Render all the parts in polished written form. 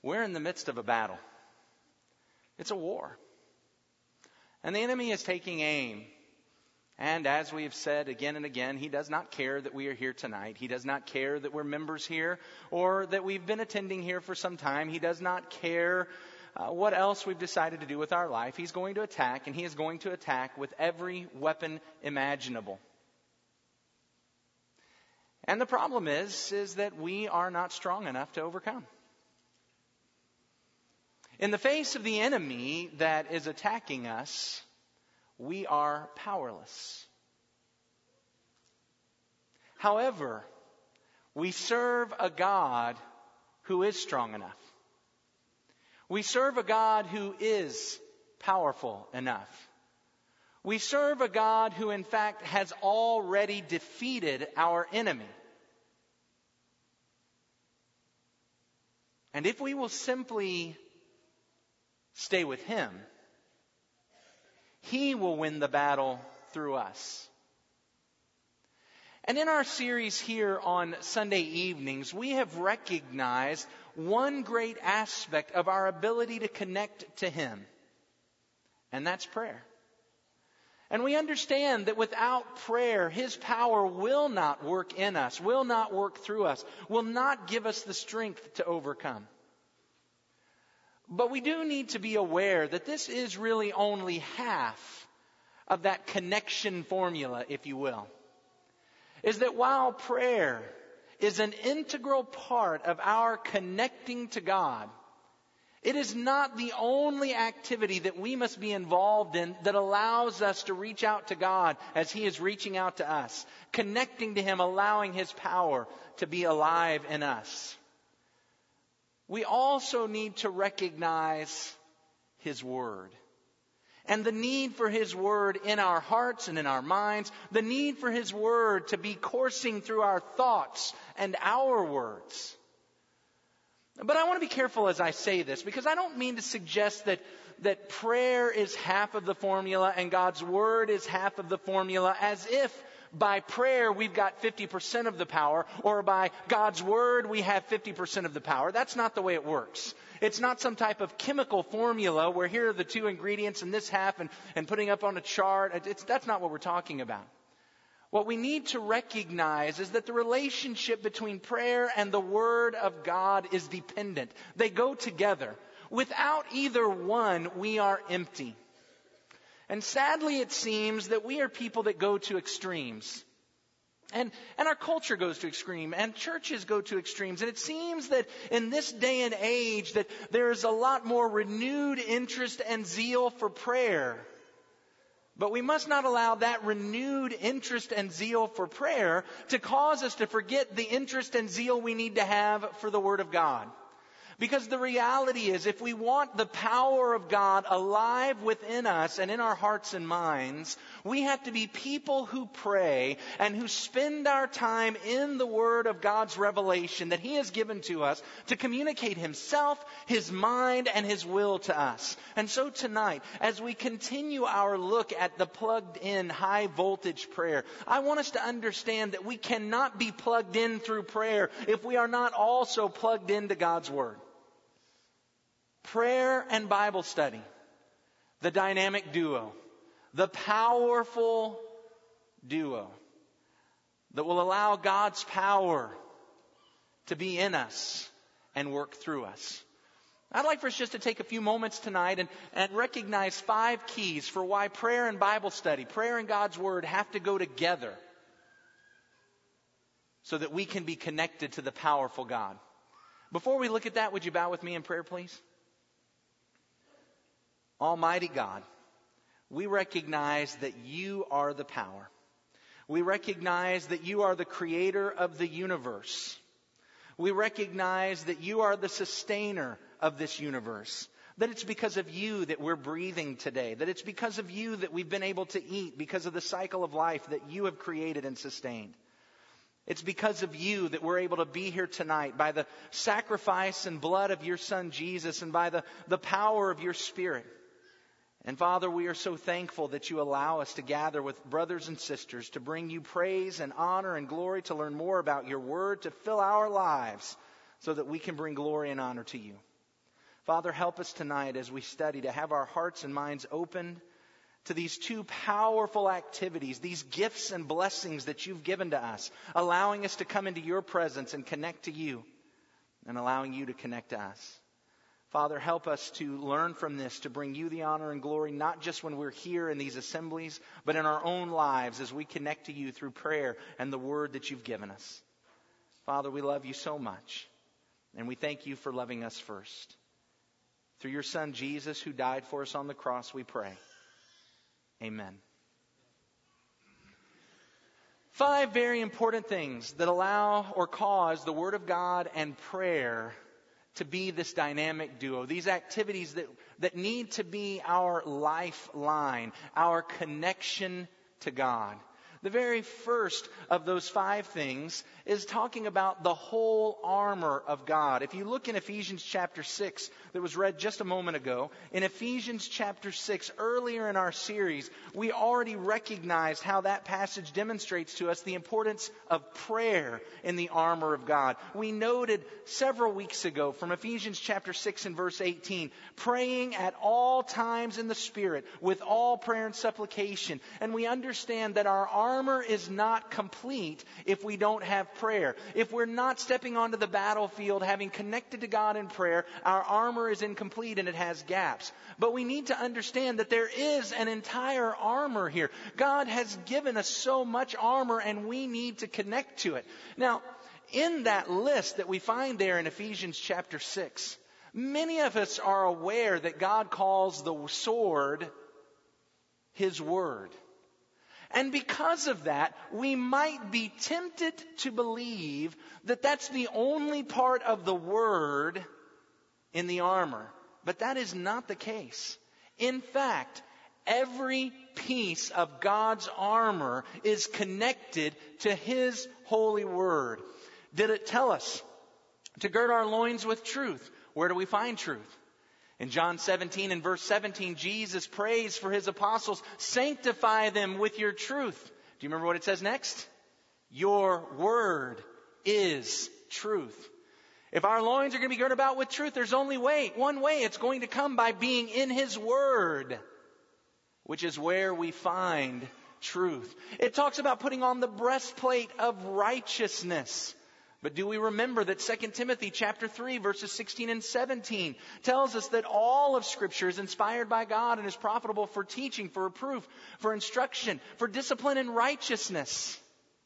We're in the midst of a battle. It's a war. And the enemy is taking aim. And as we have said again and again, he does not care that we are here tonight. He does not care that we're members here or that we've been attending here for some time. He does not care what else we've decided to do with our life. He's going to attack, and he is going to attack with every weapon imaginable. And the problem is that we are not strong enough to overcome. In the face of the enemy that is attacking us, we are powerless. However, we serve a God who is strong enough. We serve a God who is powerful enough. We serve a God who, in fact, has already defeated our enemy. And if we will simply stay with him, he will win the battle through us. And in our series here on Sunday evenings, we have recognized one great aspect of our ability to connect to him. And that's prayer. And we understand that without prayer, his power will not work in us, will not work through us, will not give us the strength to overcome. But we do need to be aware that this is really only half of that connection formula, if you will. Is that while prayer is an integral part of our connecting to God, it is not the only activity that we must be involved in that allows us to reach out to God as he is reaching out to us, connecting to him, allowing his power to be alive in us. We also need to recognize his word. And the need for his word in our hearts and in our minds. The need for his word to be coursing through our thoughts and our words. But I want to be careful as I say this, because I don't mean to suggest that prayer is half of the formula and God's word is half of the formula, as if by prayer we've got 50% of the power, or by God's word we have 50% of the power. That's not the way it works. It's not some type of chemical formula where here are the two ingredients and this half and putting up on a chart. That's not what we're talking about. What we need to recognize is that the relationship between prayer and the Word of God is dependent. They go together. Without either one, we are empty. And sadly, it seems that we are people that go to extremes. And our culture goes to extremes, and churches go to extremes. And it seems that in this day and age that there is a lot more renewed interest and zeal for prayer. But we must not allow that renewed interest and zeal for prayer to cause us to forget the interest and zeal we need to have for the Word of God. Because the reality is, if we want the power of God alive within us and in our hearts and minds, we have to be people who pray and who spend our time in the Word of God's revelation that He has given to us to communicate Himself, His mind, and His will to us. And so tonight, as we continue our look at the plugged-in high-voltage prayer, I want us to understand that we cannot be plugged in through prayer if we are not also plugged into God's Word. Prayer and Bible study, the dynamic duo, the powerful duo that will allow God's power to be in us and work through us. I'd like for us just to take a few moments tonight and recognize 5 keys for why prayer and Bible study, prayer and God's Word have to go together so that we can be connected to the powerful God. Before we look at that, would you bow with me in prayer, please? Almighty God, we recognize that you are the power. We recognize that you are the creator of the universe. We recognize that you are the sustainer of this universe. That it's because of you that we're breathing today. That it's because of you that we've been able to eat, because of the cycle of life that you have created and sustained. It's because of you that we're able to be here tonight by the sacrifice and blood of your Son Jesus and by the power of your Spirit. And Father, we are so thankful that you allow us to gather with brothers and sisters to bring you praise and honor and glory, to learn more about your word, to fill our lives so that we can bring glory and honor to you. Father, help us tonight as we study to have our hearts and minds open to these two powerful activities, these gifts and blessings that you've given to us, allowing us to come into your presence and connect to you, and allowing you to connect to us. Father, help us to learn from this, to bring you the honor and glory, not just when we're here in these assemblies, but in our own lives as we connect to you through prayer and the word that you've given us. Father, we love you so much, and we thank you for loving us first. Through your Son, Jesus, who died for us on the cross, we pray. Amen. 5 very important things that allow or cause the Word of God and prayer to be this dynamic duo. These activities that need to be our lifeline, our connection to God. The very first of those 5 things is talking about the whole armor of God. If you look in Ephesians chapter 6, that was read just a moment ago, in Ephesians chapter 6, earlier in our series, we already recognized how that passage demonstrates to us the importance of prayer in the armor of God. We noted several weeks ago from Ephesians chapter 6 and verse 18, praying at all times in the Spirit with all prayer and supplication. And we understand that our armor is not complete if we don't have prayer. If we're not stepping onto the battlefield having connected to God in prayer, our armor is incomplete and it has gaps. But we need to understand that there is an entire armor here. God has given us so much armor and we need to connect to it. Now, in that list that we find there in Ephesians chapter 6, many of us are aware that God calls the sword His Word. And because of that, we might be tempted to believe that that's the only part of the Word in the armor. But that is not the case. In fact, every piece of God's armor is connected to His holy Word. Did it tell us to gird our loins with truth? Where do we find truth? In John 17 and verse 17, Jesus prays for His apostles, sanctify them with your truth. Do you remember what it says next? Your word is truth. If our loins are going to be girded about with truth, there's only one way. It's going to come by being in His Word, which is where we find truth. It talks about putting on the breastplate of righteousness. But do we remember that 2 Timothy chapter 3 verses 16 and 17 tells us that all of Scripture is inspired by God and is profitable for teaching, for reproof, for instruction, for discipline in righteousness.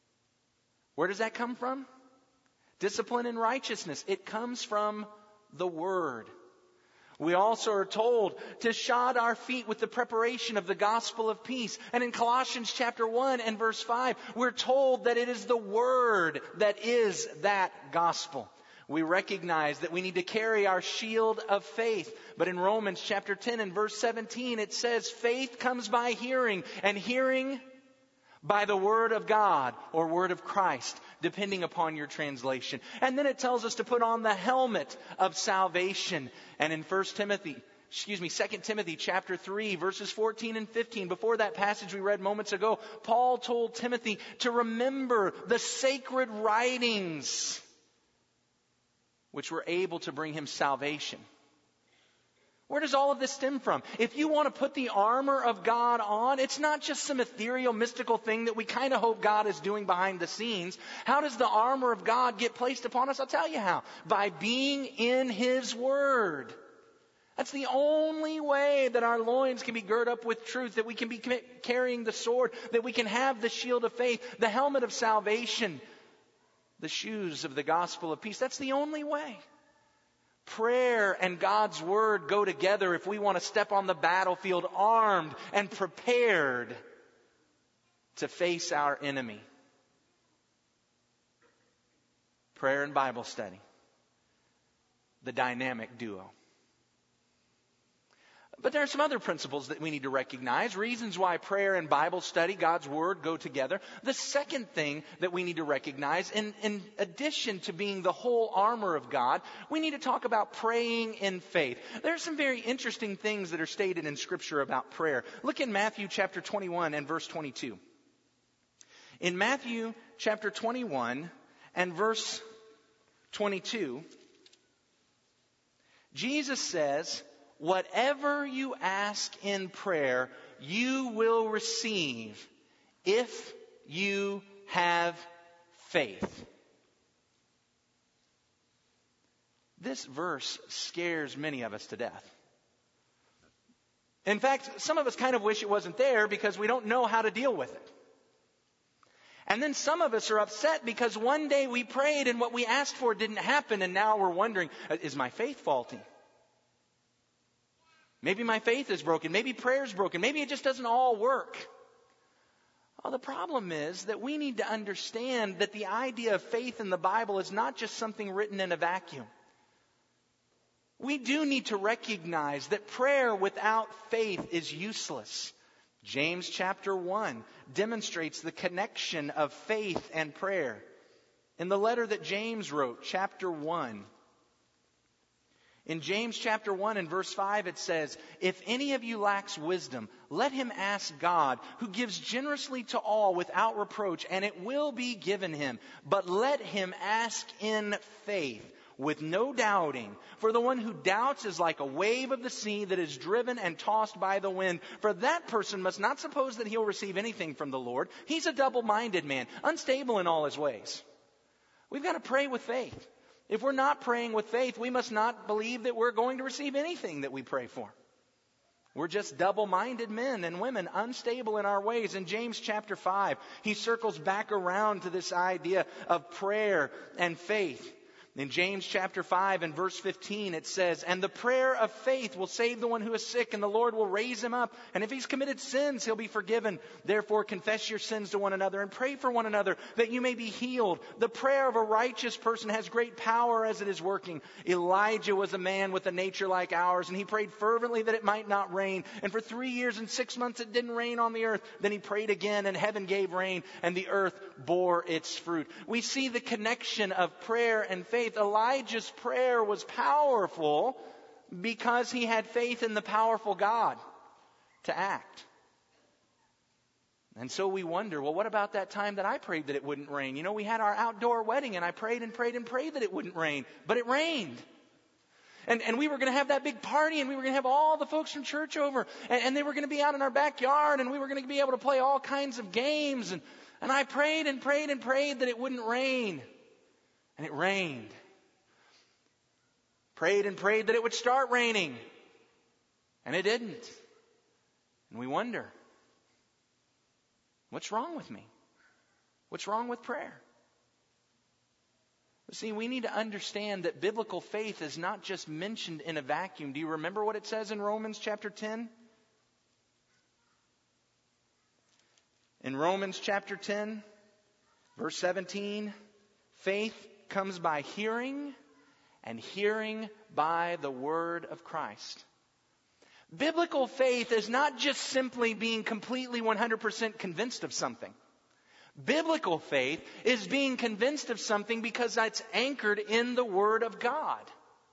Where does that come from? Discipline in righteousness. It comes from the Word. We also are told to shod our feet with the preparation of the gospel of peace. And in Colossians chapter 1 and verse 5, we're told that it is the Word that is that gospel. We recognize that we need to carry our shield of faith. But in Romans chapter 10 and verse 17, it says, faith comes by hearing, and hearing by the Word of God or Word of Christ, depending upon your translation. And then it tells us to put on the helmet of salvation. And in 2 Timothy chapter 3, verses 14 and 15, before that passage we read moments ago, Paul told Timothy to remember the sacred writings which were able to bring him salvation. Where does all of this stem from? If you want to put the armor of God on, it's not just some ethereal, mystical thing that we kind of hope God is doing behind the scenes. How does the armor of God get placed upon us? I'll tell you how. By being in His Word. That's the only way that our loins can be girded up with truth, that we can be carrying the sword, that we can have the shield of faith, the helmet of salvation, the shoes of the gospel of peace. That's the only way. Prayer and God's Word go together if we want to step on the battlefield armed and prepared to face our enemy. Prayer and Bible study. The dynamic duo. But there are some other principles that we need to recognize, reasons why prayer and Bible study, God's Word, go together. The second thing that we need to recognize, in addition to being the whole armor of God, we need to talk about praying in faith. There are some very interesting things that are stated in Scripture about prayer. Look in Matthew chapter 21 and verse 22. In Matthew chapter 21 and verse 22, Jesus says, whatever you ask in prayer, you will receive if you have faith. This verse scares many of us to death. In fact, some of us kind of wish it wasn't there because we don't know how to deal with it. And then some of us are upset because one day we prayed and what we asked for didn't happen, and now we're wondering, is my faith faulty? Maybe my faith is broken. Maybe prayer's broken. Maybe it just doesn't all work. Well, the problem is that we need to understand that the idea of faith in the Bible is not just something written in a vacuum. We do need to recognize that prayer without faith is useless. James chapter 1 demonstrates the connection of faith and prayer. In the letter that James wrote, chapter 1, in James chapter 1 and verse 5 it says, if any of you lacks wisdom, let him ask God, who gives generously to all without reproach, and it will be given him. But let him ask in faith, with no doubting. For the one who doubts is like a wave of the sea that is driven and tossed by the wind. For that person must not suppose that he'll receive anything from the Lord. He's a double-minded man, unstable in all his ways. We've got to pray with faith. If we're not praying with faith, we must not believe that we're going to receive anything that we pray for. We're just double-minded men and women, unstable in our ways. In James chapter 5, he circles back around to this idea of prayer and faith. In James chapter 5 and verse 15 it says, and the prayer of faith will save the one who is sick, and the Lord will raise him up. And if he's committed sins, he'll be forgiven. Therefore confess your sins to one another and pray for one another that you may be healed. The prayer of a righteous person has great power as it is working. Elijah was a man with a nature like ours, and he prayed fervently that it might not rain. And for 3 years and 6 months it didn't rain on the earth. Then he prayed again, and heaven gave rain, and the earth bore its fruit. We see the connection of prayer and faith. Elijah's prayer was powerful because he had faith in the powerful God to act. And so we wonder, well, what about that time that I prayed that it wouldn't rain? You know, we had our outdoor wedding and I prayed and prayed and prayed that it wouldn't rain, but it rained. And we were going to have that big party, and we were going to have all the folks from church over, and they were going to be out in our backyard, and we were going to be able to play all kinds of games. And I prayed and prayed and prayed that it wouldn't rain. And it rained. Prayed and prayed that it would start raining. And it didn't. And we wonder, what's wrong with me? What's wrong with prayer? See, we need to understand that biblical faith is not just mentioned in a vacuum. Do you remember what it says in Romans chapter 10? In Romans chapter 10, verse 17, faith comes by hearing, and hearing by the word of Christ. Biblical faith is not just simply being completely 100% convinced of something. Biblical faith is being convinced of something because it's anchored in the Word of God.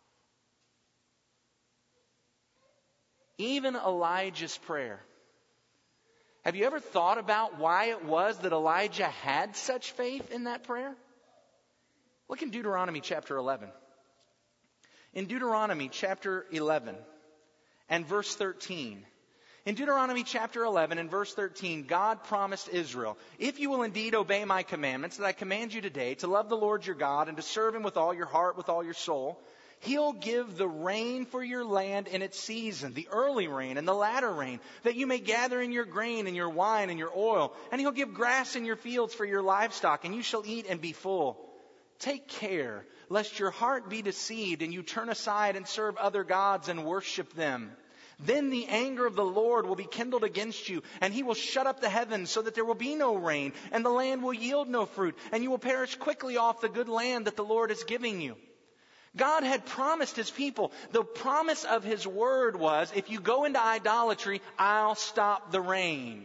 Even Elijah's prayer. Have you ever thought about why it was that Elijah had such faith in that prayer? Look in Deuteronomy chapter 11. In Deuteronomy chapter 11 and verse 13. In Deuteronomy chapter 11 and verse 13, God promised Israel, if you will indeed obey my commandments that I command you today, to love the Lord your God and to serve him with all your heart, with all your soul, he'll give the rain for your land in its season, the early rain and the latter rain, that you may gather in your grain and your wine and your oil. And he'll give grass in your fields for your livestock, and you shall eat and be full. Take care, lest your heart be deceived and you turn aside and serve other gods and worship them. Then the anger of the Lord will be kindled against you, and he will shut up the heavens so that there will be no rain, and the land will yield no fruit, and you will perish quickly off the good land that the Lord is giving you. God had promised his people. The promise of his word was, if you go into idolatry, I'll stop the rain.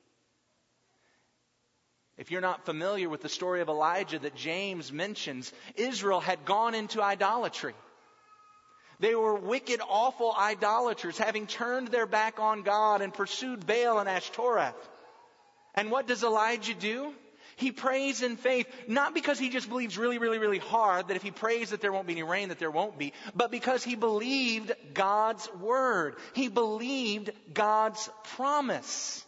If you're not familiar with the story of Elijah that James mentions, Israel had gone into idolatry. They were wicked, awful idolaters, having turned their back on God and pursued Baal and Ashtoreth. And what does Elijah do? He prays in faith, not because he just believes really, really, really hard that if he prays that there won't be any rain, that there won't be, but because he believed God's word. He believed God's promise.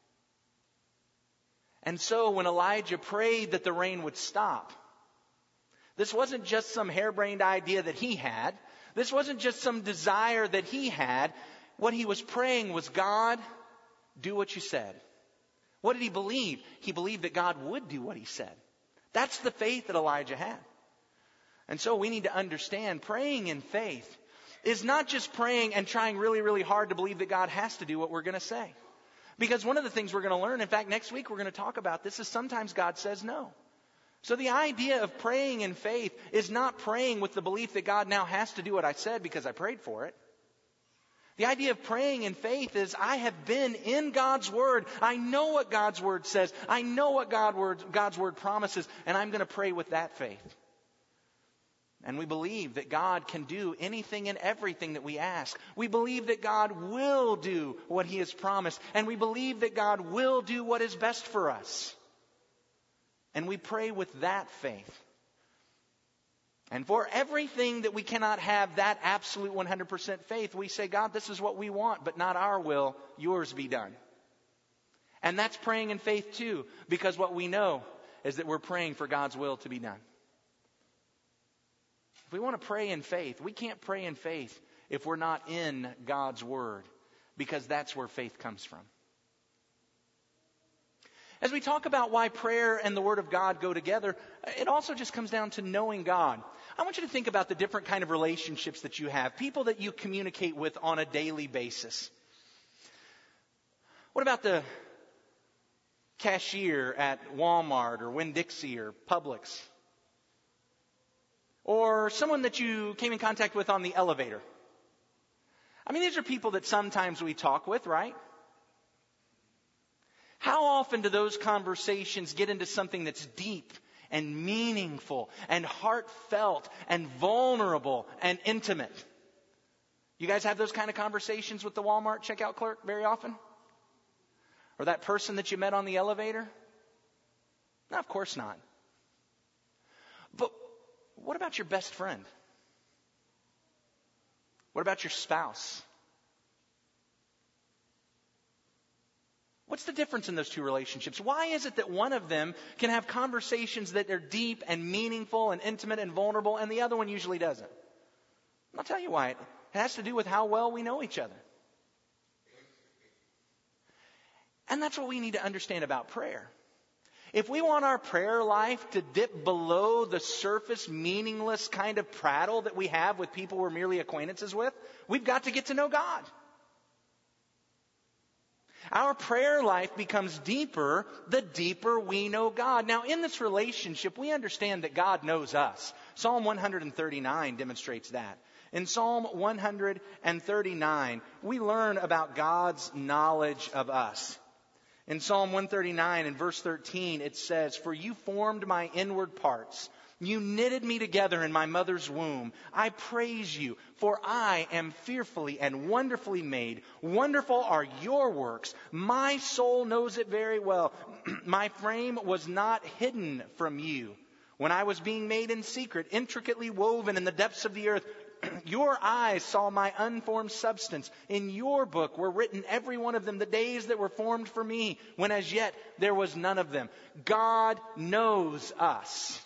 And so when Elijah prayed that the rain would stop, this wasn't just some harebrained idea that he had. This wasn't just some desire that he had. What he was praying was, God, do what you said. What did he believe? He believed that God would do what he said. That's the faith that Elijah had. And so we need to understand praying in faith is not just praying and trying really, really hard to believe that God has to do what we're going to say. Because one of the things we're going to learn, in fact, next week we're going to talk about this, is sometimes God says no. So the idea of praying in faith is not praying with the belief that God now has to do what I said because I prayed for it. The idea of praying in faith is I have been in God's Word. I know what God's Word says. I know what God's Word promises. And I'm going to pray with that faith. And we believe that God can do anything and everything that we ask. We believe that God will do what He has promised. And we believe that God will do what is best for us. And we pray with that faith. And for everything that we cannot have that absolute 100% faith, we say, God, this is what we want, but not our will, yours be done. And that's praying in faith too, because what we know is that we're praying for God's will to be done. If we want to pray in faith, we can't pray in faith if we're not in God's Word, because that's where faith comes from. As we talk about why prayer and the Word of God go together, it also just comes down to knowing God. I want you to think about the different kind of relationships that you have, people that you communicate with on a daily basis. What about the cashier at Walmart or Winn-Dixie or Publix? Or someone that you came in contact with on the elevator? I mean, these are people that sometimes we talk with, right? How often do those conversations get into something that's deep and meaningful and heartfelt and vulnerable and intimate? You guys have those kind of conversations with the Walmart checkout clerk very often? Or that person that you met on the elevator? No, of course not. But what about your best friend? What about your spouse? What's the difference in those two relationships? Why is it that one of them can have conversations that are deep and meaningful and intimate and vulnerable, and the other one usually doesn't? I'll tell you why. It has to do with how well we know each other. And that's what we need to understand about prayer. If we want our prayer life to dip below the surface, meaningless kind of prattle that we have with people we're merely acquaintances with, we've got to get to know God. Our prayer life becomes deeper the deeper we know God. Now, in this relationship, we understand that God knows us. Psalm 139 demonstrates that. In Psalm 139, we learn about God's knowledge of us. In Psalm 139 and verse 13, it says, "For you formed my inward parts. You knitted me together in my mother's womb. I praise you, for I am fearfully and wonderfully made. Wonderful are your works. My soul knows it very well. My frame was not hidden from you. When I was being made in secret, intricately woven in the depths of the earth, your eyes saw my unformed substance. In your book were written every one of them, the days that were formed for me, when as yet there was none of them." God knows us.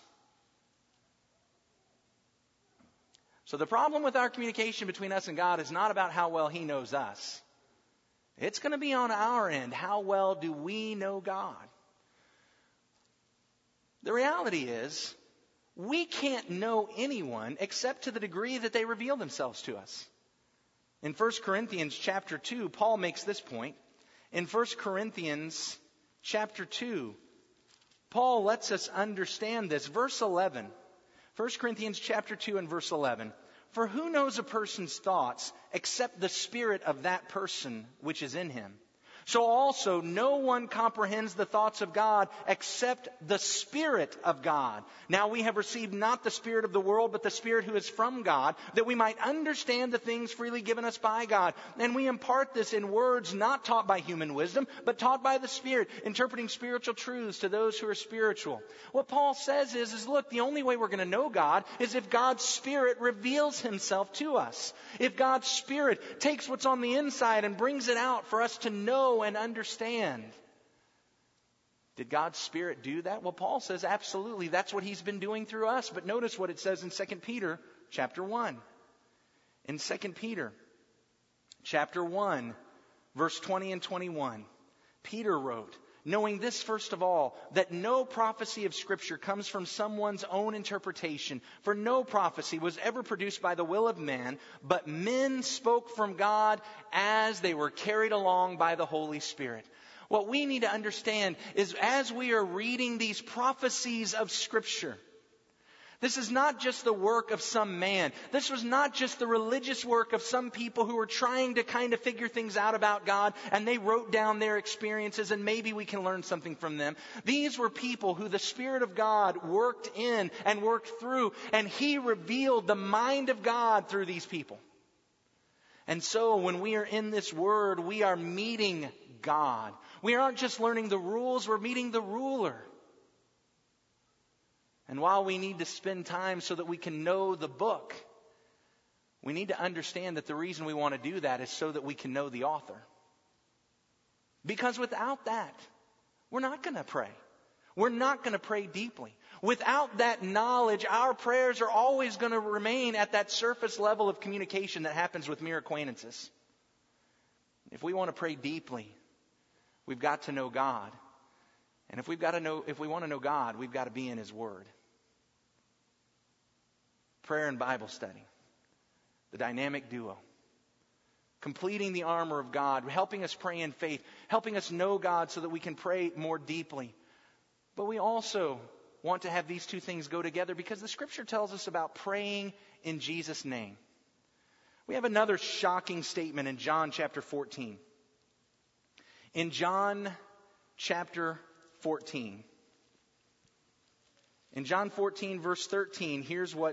So the problem with our communication between us and God is not about how well He knows us. It's going to be on our end. How well do we know God? The reality is, we can't know anyone except to the degree that they reveal themselves to us. In 1 Corinthians chapter 2, Paul makes this point. In 1 Corinthians chapter 2, Paul lets us understand this. Verse 11. 1 Corinthians chapter 2 and verse 11. "For who knows a person's thoughts except the spirit of that person which is in him? So also no one comprehends the thoughts of God except the Spirit of God. Now we have received not the spirit of the world, but the Spirit who is from God, that we might understand the things freely given us by God. And we impart this in words not taught by human wisdom, but taught by the Spirit, interpreting spiritual truths to those who are spiritual. What Paul says is look, the only way we're going to know God is if God's Spirit reveals Himself to us. If God's Spirit takes what's on the inside and brings it out for us to know and understand. Did God's Spirit do that? Well, Paul says absolutely. That's what He's been doing through us. But notice what it says in 2 Peter chapter 1. In 2 Peter chapter 1, verse 20 and 21, Peter wrote, knowing this first of all, that no prophecy of Scripture comes from someone's own interpretation. For no prophecy was ever produced by the will of man, but men spoke from God as they were carried along by the Holy Spirit. What we need to understand is as we are reading these prophecies of Scripture, this is not just the work of some man. This was not just the religious work of some people who were trying to kind of figure things out about God, and they wrote down their experiences and maybe we can learn something from them. These were people who the Spirit of God worked in and worked through, and He revealed the mind of God through these people. And so when we are in this Word, we are meeting God. We aren't just learning the rules, we're meeting the ruler. And while we need to spend time so that we can know the book, we need to understand that the reason we want to do that is so that we can know the author. Because without that, we're not going to pray. We're not going to pray deeply. Without that knowledge, our prayers are always going to remain at that surface level of communication that happens with mere acquaintances. If we want to pray deeply, we've got to know God. And if we want to know God, we've got to be in His Word. Prayer and Bible study, the dynamic duo, completing the armor of God, helping us pray in faith, helping us know God so that we can pray more deeply. But we also want to have these two things go together because the Scripture tells us about praying in Jesus' name. We have another shocking statement in John chapter 14. In John chapter 14. In John 14 verse 13, here's what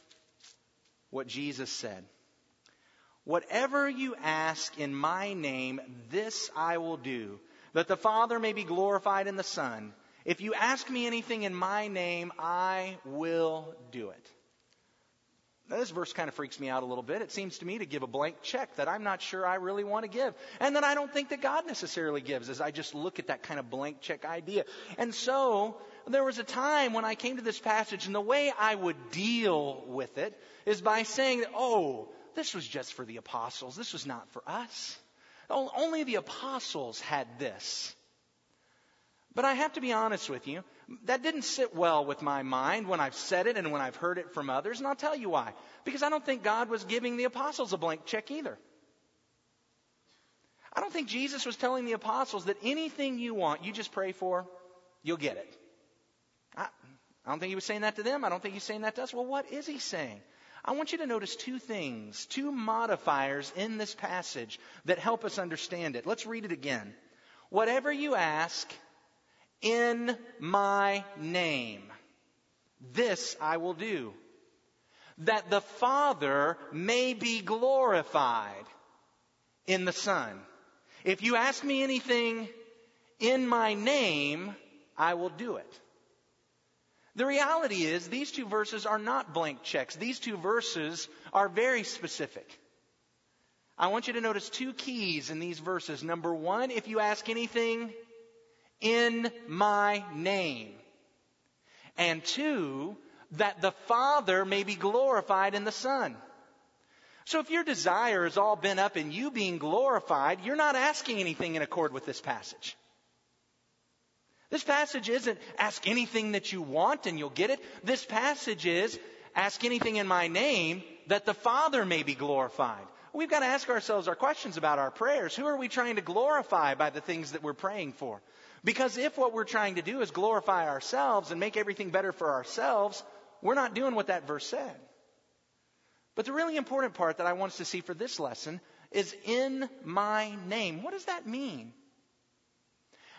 Jesus said. Whatever you ask in my name, this I will do, that the Father may be glorified in the Son. If you ask me anything in my name, I will do it. Now, this verse kind of freaks me out a little bit. It seems to me to give a blank check that I'm not sure I really want to give. And that I don't think that God necessarily gives as I just look at that kind of blank check idea. And so there was a time when I came to this passage, and the way I would deal with it is by saying, this was just for the apostles. This was not for us. Only the apostles had this. But I have to be honest with you, that didn't sit well with my mind when I've said it and when I've heard it from others. And I'll tell you why. Because I don't think God was giving the apostles a blank check either. I don't think Jesus was telling the apostles that anything you want, you just pray for, you'll get it. I don't think He was saying that to them. I don't think He's saying that to us. Well, what is He saying? I want you to notice two things, two modifiers in this passage that help us understand it. Let's read it again. Whatever you ask in my name, this I will do, that the Father may be glorified in the Son. If you ask me anything in my name, I will do it. The reality is these two verses are not blank checks. These two verses are very specific. I want you to notice two keys in these verses. Number one, if you ask anything in my name. And two, that the Father may be glorified in the Son. So if your desire is all bent up in you being glorified, you're not asking anything in accord with this passage. This passage isn't ask anything that you want and you'll get it. This passage is ask anything in my name that the Father may be glorified. We've got to ask ourselves our questions about our prayers. Who are we trying to glorify by the things that we're praying for? Because if what we're trying to do is glorify ourselves and make everything better for ourselves, we're not doing what that verse said. But the really important part that I want us to see for this lesson is in my name. What does that mean?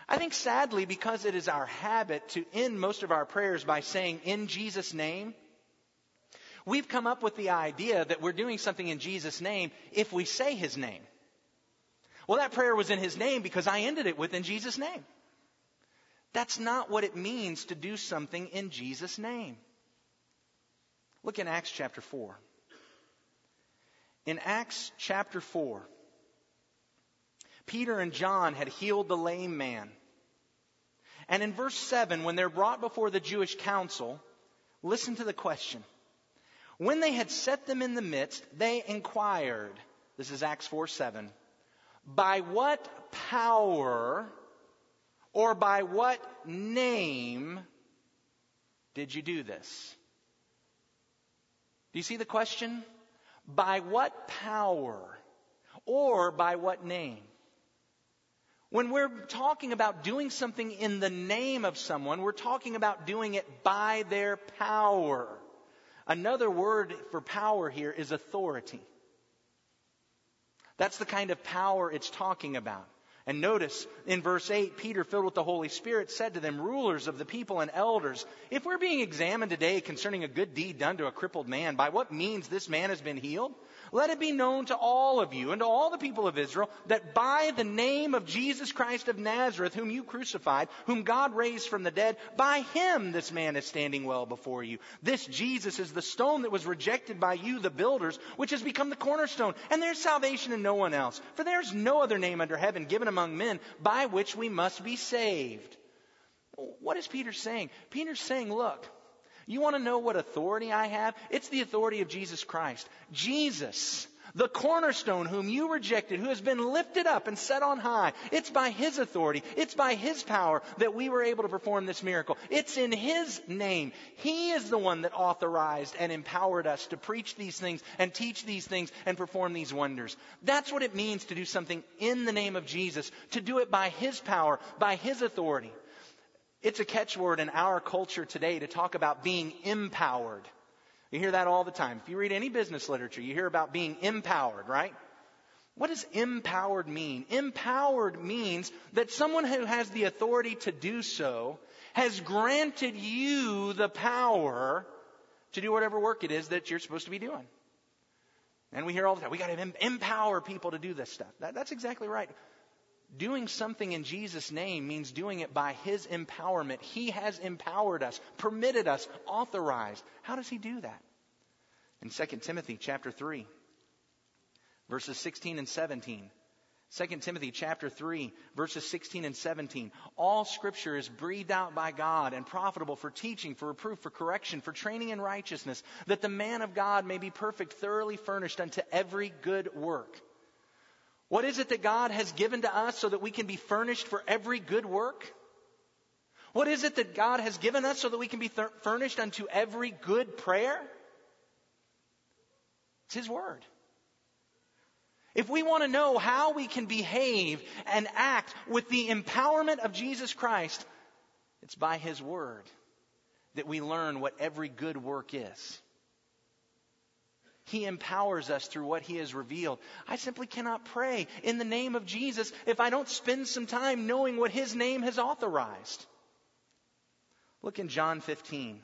I think sadly, because it is our habit to end most of our prayers by saying, in Jesus' name, we've come up with the idea that we're doing something in Jesus' name if we say His name. Well, that prayer was in His name because I ended it with in Jesus' name. That's not what it means to do something in Jesus' name. Look in Acts chapter 4. In Acts chapter 4, Peter and John had healed the lame man. And in verse 7, when they're brought before the Jewish council, listen to the question. When they had set them in the midst, they inquired, this is Acts 4:7, by what power or by what name did you do this? Do you see the question? By what power or by what name? When we're talking about doing something in the name of someone, we're talking about doing it by their power. Another word for power here is authority. That's the kind of power it's talking about. And notice in verse 8, Peter, filled with the Holy Spirit, said to them, rulers of the people and elders, if we're being examined today concerning a good deed done to a crippled man, by what means this man has been healed, let it be known to all of you and to all the people of Israel that by the name of Jesus Christ of Nazareth, whom you crucified, whom God raised from the dead, by Him this man is standing well before you. This Jesus is the stone that was rejected by you, the builders, which has become the cornerstone. And there's salvation in no one else. For there's no other name under heaven given among men by which we must be saved. What is Peter saying? Peter's saying, look, you want to know what authority I have? It's the authority of Jesus Christ. Jesus, the cornerstone whom you rejected, who has been lifted up and set on high. It's by His authority. It's by His power that we were able to perform this miracle. It's in His name. He is the one that authorized and empowered us to preach these things and teach these things and perform these wonders. That's what it means to do something in the name of Jesus, to do it by His power, by His authority. It's a catchword in our culture today to talk about being empowered. You hear that all the time. If you read any business literature, you hear about being empowered, right? What does empowered mean? Empowered means that someone who has the authority to do so has granted you the power to do whatever work it is that you're supposed to be doing. And we hear all the time, we got to empower people to do this stuff. That's exactly right. Doing something in Jesus' name means doing it by His empowerment. He has empowered us, permitted us, authorized. How does He do that? In 2 Timothy chapter 3, verses 16 and 17. 2 Timothy chapter 3, verses 16 and 17. All Scripture is breathed out by God and profitable for teaching, for reproof, for correction, for training in righteousness, that the man of God may be perfect, thoroughly furnished unto every good work. What is it that God has given to us so that we can be furnished for every good work? What is it that God has given us so that we can be furnished unto every good prayer? It's His Word. If we want to know how we can behave and act with the empowerment of Jesus Christ, it's by His Word that we learn what every good work is. He empowers us through what He has revealed. I simply cannot pray in the name of Jesus if I don't spend some time knowing what His name has authorized. Look in John 15.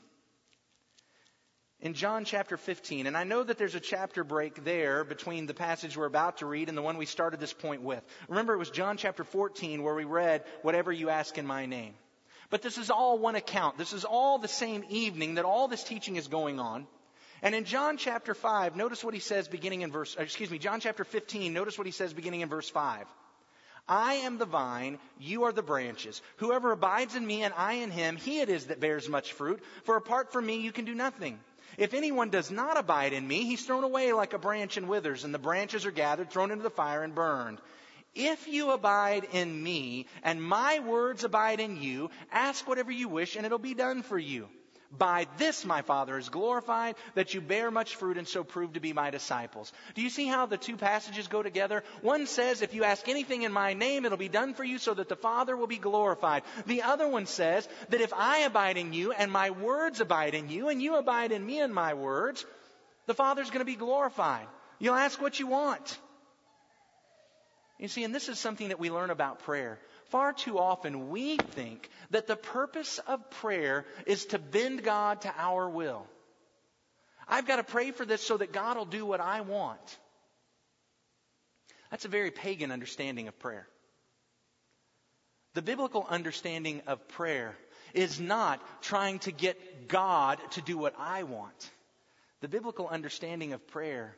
In John chapter 15, and I know that there's a chapter break there between the passage we're about to read and the one we started this point with. Remember, it was John chapter 14 where we read, whatever you ask in my name. But this is all one account. This is all the same evening that all this teaching is going on. And in John chapter 5, notice what He says beginning in John chapter 15, notice what He says beginning in verse 5. I am the vine, you are the branches. Whoever abides in me and I in him, he it is that bears much fruit. For apart from me you can do nothing. If anyone does not abide in me, he's thrown away like a branch and withers, and the branches are gathered, thrown into the fire and burned. If you abide in me and my words abide in you, ask whatever you wish and it'll be done for you. By this my Father is glorified, that you bear much fruit and so prove to be my disciples. Do you see how the two passages go together? One says, if you ask anything in my name, it'll be done for you so that the Father will be glorified. The other one says that if I abide in you and my words abide in you and you abide in me and my words, the Father's going to be glorified. You'll ask what you want. You see, and this is something that we learn about prayer. Far too often we think that the purpose of prayer is to bend God to our will. I've got to pray for this so that God will do what I want. That's a very pagan understanding of prayer. The biblical understanding of prayer is not trying to get God to do what I want. The biblical understanding of prayer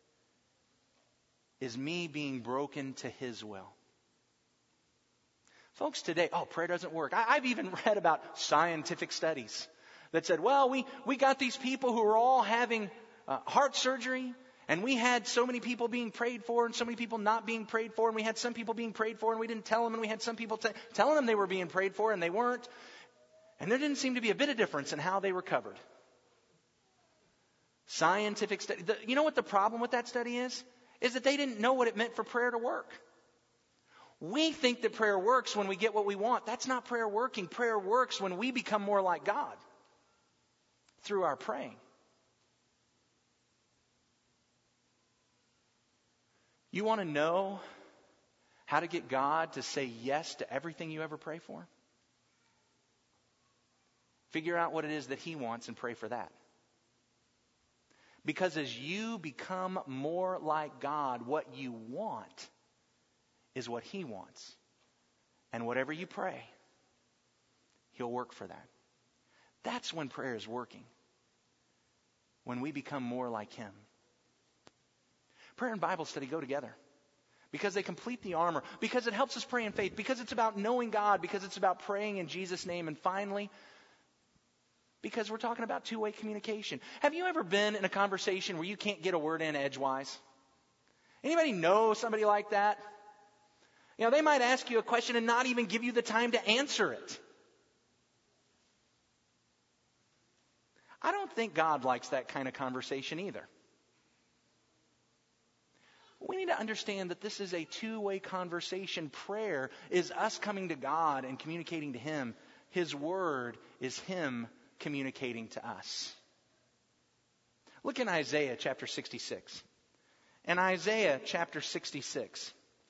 is me being broken to His will. Folks, today, prayer doesn't work. I've even read about scientific studies that said, well, we got these people who are all having heart surgery, and we had so many people being prayed for and so many people not being prayed for, and we had some people being prayed for and we didn't tell them, and we had some people telling them they were being prayed for and they weren't. And there didn't seem to be a bit of difference in how they recovered. Scientific study. You know what the problem with that study is? Is that they didn't know what it meant for prayer to work. We think that prayer works when we get what we want. That's not prayer working. Prayer works when we become more like God through our praying. You want to know how to get God to say yes to everything you ever pray for? Figure out what it is that He wants and pray for that. Because as you become more like God, what you want is what He wants. And whatever you pray, He'll work for that. That's when prayer is working. When we become more like Him. Prayer and Bible study go together. Because they complete the armor. Because it helps us pray in faith. Because it's about knowing God. Because it's about praying in Jesus' name. And finally, because we're talking about two-way communication. Have you ever been in a conversation where you can't get a word in edgewise? Anybody know somebody like that? You know, they might ask you a question and not even give you the time to answer it. I don't think God likes that kind of conversation either. We need to understand that this is a two-way conversation. Prayer is us coming to God and communicating to Him. His Word is Him communicating to us. Look in Isaiah chapter 66. In Isaiah chapter 66.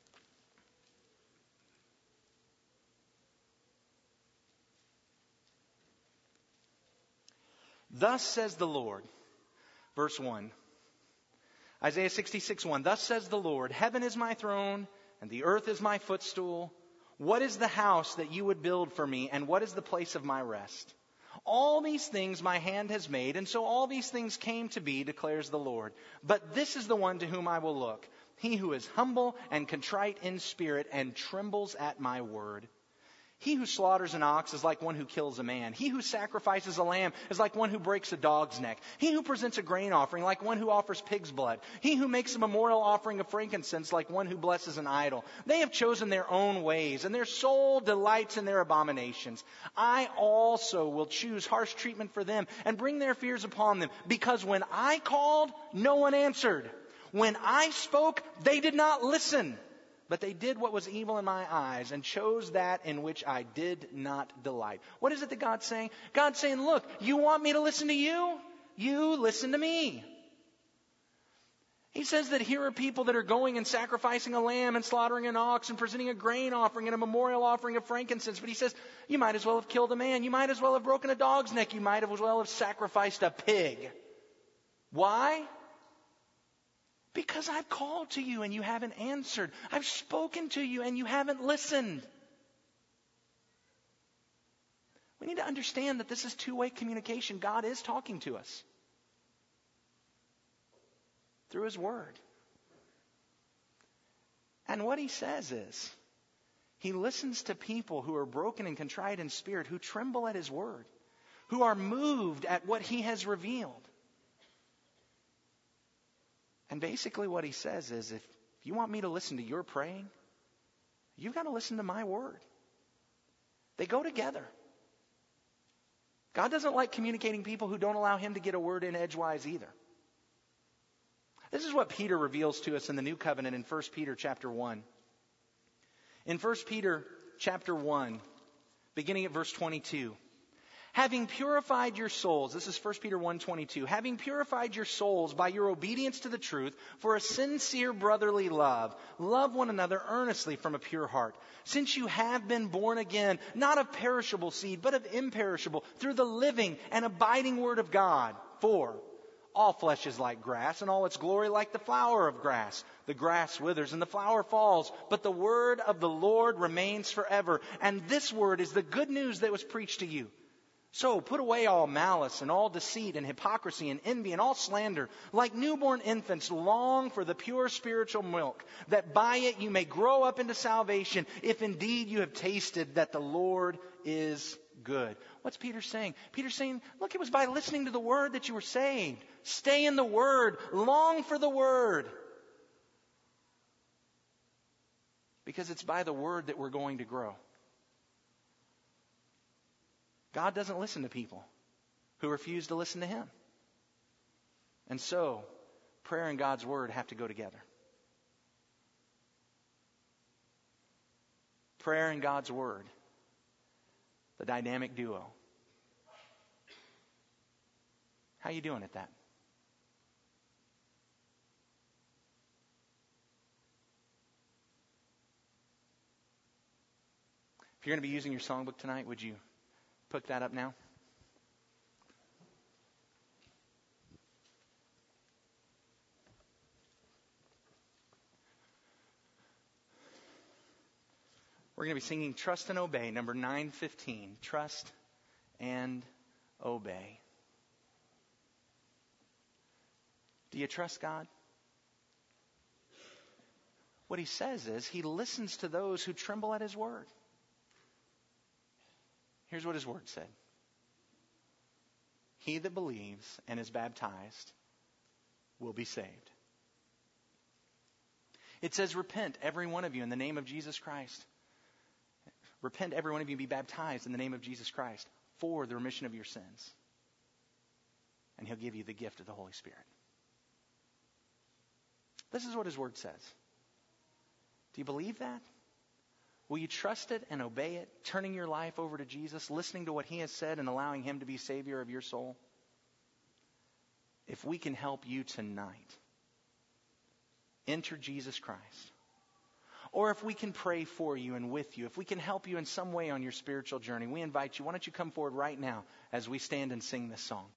Thus says the Lord, verse 1. Isaiah 66:1. Thus says the Lord, heaven is my throne, and the earth is my footstool. What is the house that you would build for me, and what is the place of my rest? All these things my hand has made, and so all these things came to be, declares the Lord. But this is the one to whom I will look, he who is humble and contrite in spirit and trembles at my word. He who slaughters an ox is like one who kills a man. He who sacrifices a lamb is like one who breaks a dog's neck. He who presents a grain offering like one who offers pig's blood. He who makes a memorial offering of frankincense like one who blesses an idol. They have chosen their own ways, and their soul delights in their abominations. I also will choose harsh treatment for them and bring their fears upon them, because when I called, no one answered. When I spoke, they did not listen. But they did what was evil in my eyes and chose that in which I did not delight. What is it that God's saying? God's saying, look, you want me to listen to you? You listen to me. He says that here are people that are going and sacrificing a lamb and slaughtering an ox and presenting a grain offering and a memorial offering of frankincense. But he says, you might as well have killed a man. You might as well have broken a dog's neck. You might as well have sacrificed a pig. Why? Because I've called to you and you haven't answered. I've spoken to you and you haven't listened. We need to understand that this is two-way communication. God is talking to us through His Word. And what He says is, He listens to people who are broken and contrite in spirit, who tremble at His Word, who are moved at what He has revealed. And basically what He says is, if you want me to listen to your praying, you've got to listen to my word. They go together. God doesn't like communicating people who don't allow Him to get a word in edgewise either. This is what Peter reveals to us in the New Covenant in 1 Peter chapter 1. In 1 Peter chapter 1, beginning at verse 22. Having purified your souls, this is 1 Peter 1:22, having purified your souls by your obedience to the truth for a sincere brotherly love, love one another earnestly from a pure heart. Since you have been born again, not of perishable seed, but of imperishable, through the living and abiding word of God. For all flesh is like grass, and all its glory like the flower of grass. The grass withers and the flower falls, but the word of the Lord remains forever. And this word is the good news that was preached to you. So put away all malice and all deceit and hypocrisy and envy and all slander. Like newborn infants, long for the pure spiritual milk, that by it you may grow up into salvation, if indeed you have tasted that the Lord is good. What's Peter saying? Peter's saying, look, it was by listening to the word that you were saved. Stay in the word. Long for the word. Because it's by the word that we're going to grow. God doesn't listen to people who refuse to listen to Him. And so, prayer and God's word have to go together. Prayer and God's word, the dynamic duo. How are you doing at that? If you're going to be using your songbook tonight, would you put that up now? We're going to be singing Trust and Obey, number 915. Trust and obey. Do you trust God? What He says is He listens to those who tremble at His word. Here's what His word said. He that believes and is baptized will be saved. It says, repent, every one of you, in the name of Jesus Christ. Repent, every one of you, be baptized in the name of Jesus Christ for the remission of your sins. And He'll give you the gift of the Holy Spirit. This is what His word says. Do you believe that? Will you trust it and obey it, turning your life over to Jesus, listening to what He has said and allowing Him to be Savior of your soul? If we can help you tonight enter Jesus Christ, or if we can pray for you and with you, if we can help you in some way on your spiritual journey, we invite you, why don't you come forward right now as we stand and sing this song.